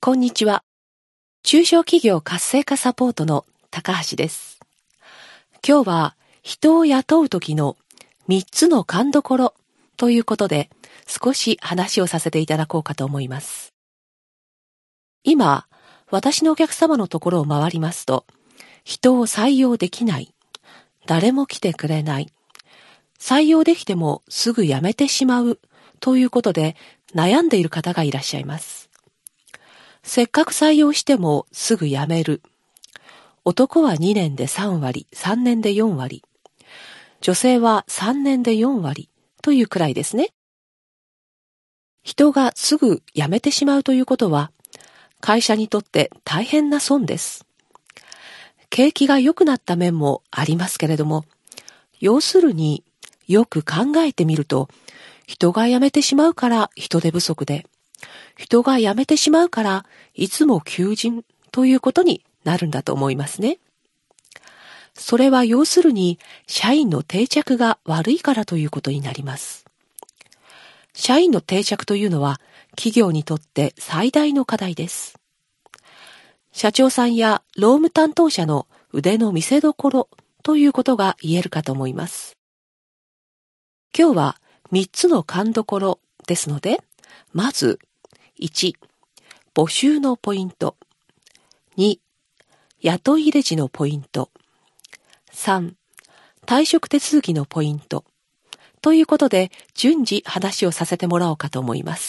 こんにちは。中小企業活性化サポートの高橋です。今日は人を雇う時の3つの勘どころということで少し話をさせていただこうかと思います。今、私のお客様のところを回りますと、人を採用できない、誰も来てくれない、採用できてもすぐ辞めてしまうということで悩んでいる方がいらっしゃいます。せっかく採用してもすぐ辞める。男は2年で3割、3年で4割。女性は3年で4割というくらいですね。人がすぐ辞めてしまうということは、会社にとって大変な損です。景気が良くなった面もありますけれども、要するによく考えてみると、人が辞めてしまうから人手不足で、人が辞めてしまうからいつも求人ということになるんだと思いますね。それは要するに社員の定着が悪いからということになります。社員の定着というのは企業にとって最大の課題です。社長さんや労務担当者の腕の見せ所ということが言えるかと思います。今日は3つの勘どころですので、まず1、募集のポイント。2、雇い入れ時のポイント。3、退職手続きのポイント。ということで、順次話をさせてもらおうかと思います。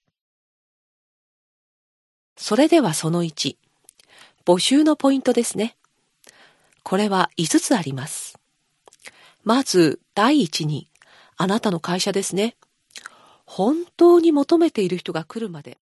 それではその1、募集のポイントですね。これは5つあります。まず、第一に、あなたの会社ですね。本当に求めている人が来るまで